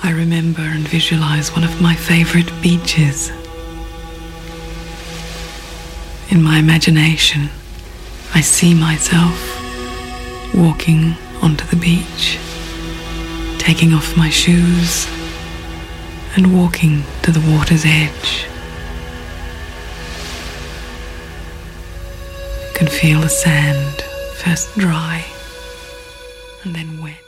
I remember and visualize one of my favorite beaches. In my imagination, I see myself walking onto the beach, taking off my shoes and walking to the water's edge. I can feel the sand first dry and then wet.